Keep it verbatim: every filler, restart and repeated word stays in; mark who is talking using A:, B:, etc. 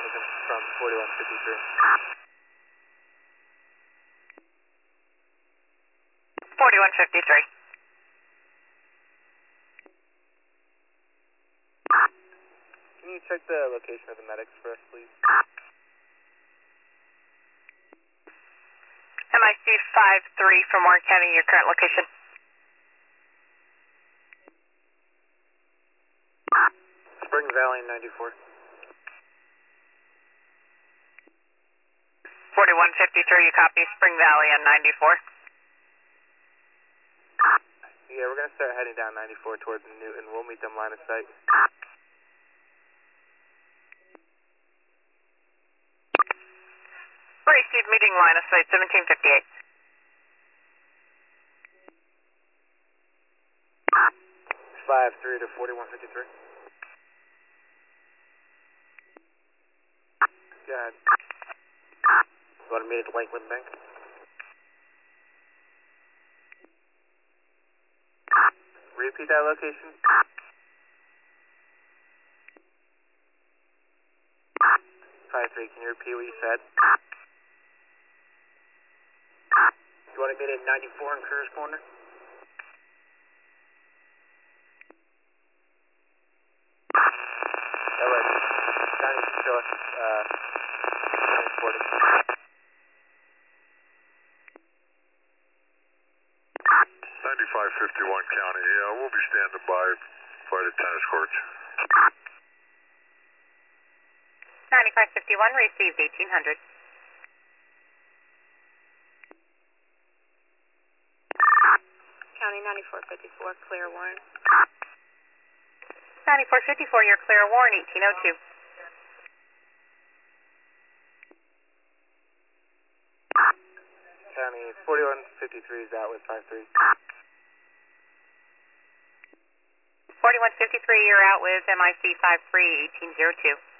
A: Flanagan from forty-one fifty-three.
B: forty-one fifty-three.
A: Can you check the location of the medics for us, please?
B: M I C five three from Warren County, your current location.
A: Spring Valley ninety-four.
B: forty-one fifty-three, you copy. Spring Valley on ninety-four.
A: Yeah, we're going to start heading down ninety-four towards Newton. We'll meet them line of sight.
B: Received meeting line of sight, seventeen fifty-eight.
A: five three to forty-one fifty-three. Go ahead. You want to meet at the Lakeland Bank? Repeat that location. five three, can you repeat what you said? You want to meet at ninety-four in Curtis Corner? Alright. Now you can show us, uh, transporting.
C: ninety-five fifty-one County, yeah, we'll be standing by by the tennis courts.
B: ninety-five fifty-one, received eighteen hundred.
D: County ninety-four fifty-four, clear Warren.
B: ninety-four fifty-four, you're clear Warren, eighteen oh two.
A: County forty-one fifty-three is out with five three.
B: forty-one fifty-three, you're out with M I C five three, eighteen oh two.